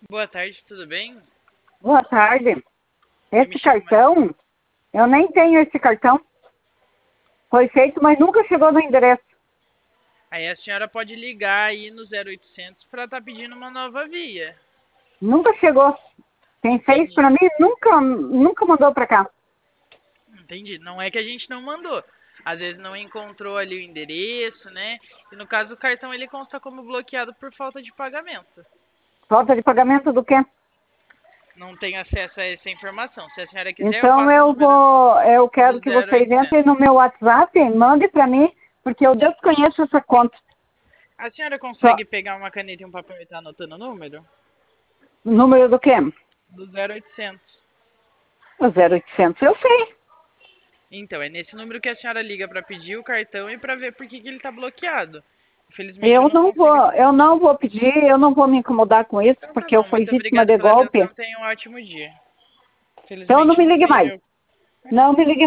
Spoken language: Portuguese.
Boa tarde, tudo bem? Boa tarde. Eu me Esse chamo... cartão, eu nem tenho esse cartão. Foi feito, mas nunca chegou no endereço. Aí a senhora pode ligar aí no 0800 para estar pedindo uma nova via. Nunca chegou. Quem fez Entendi. para mim nunca mandou para cá. Entendi. Não é que a gente não mandou. Às vezes não encontrou ali o endereço, né? E no caso o cartão ele consta como bloqueado por falta de pagamento. Falta de pagamento do quê? Não tenho acesso a essa informação. Se a senhora quiser, eu Então passo o número eu do quero que vocês 0800. entrem no meu WhatsApp e mandem para mim, porque eu desconheço essa conta. A senhora Só, consegue pegar uma caneta e um papel e estar anotando o número? número do quê? Do 0800. O 0800, eu sei. Então, é nesse número que a senhora liga para pedir o cartão e para ver por que ele está bloqueado. Infelizmente, eu não consigo te... Eu não vou pedir, eu não vou me incomodar com isso, Então tá porque eu bom, fui muito vítima obrigado de pela golpe. atenção. Tenha um ótimo dia. Então não Infelizmente, me não ligue mais. tenho... Não me ligue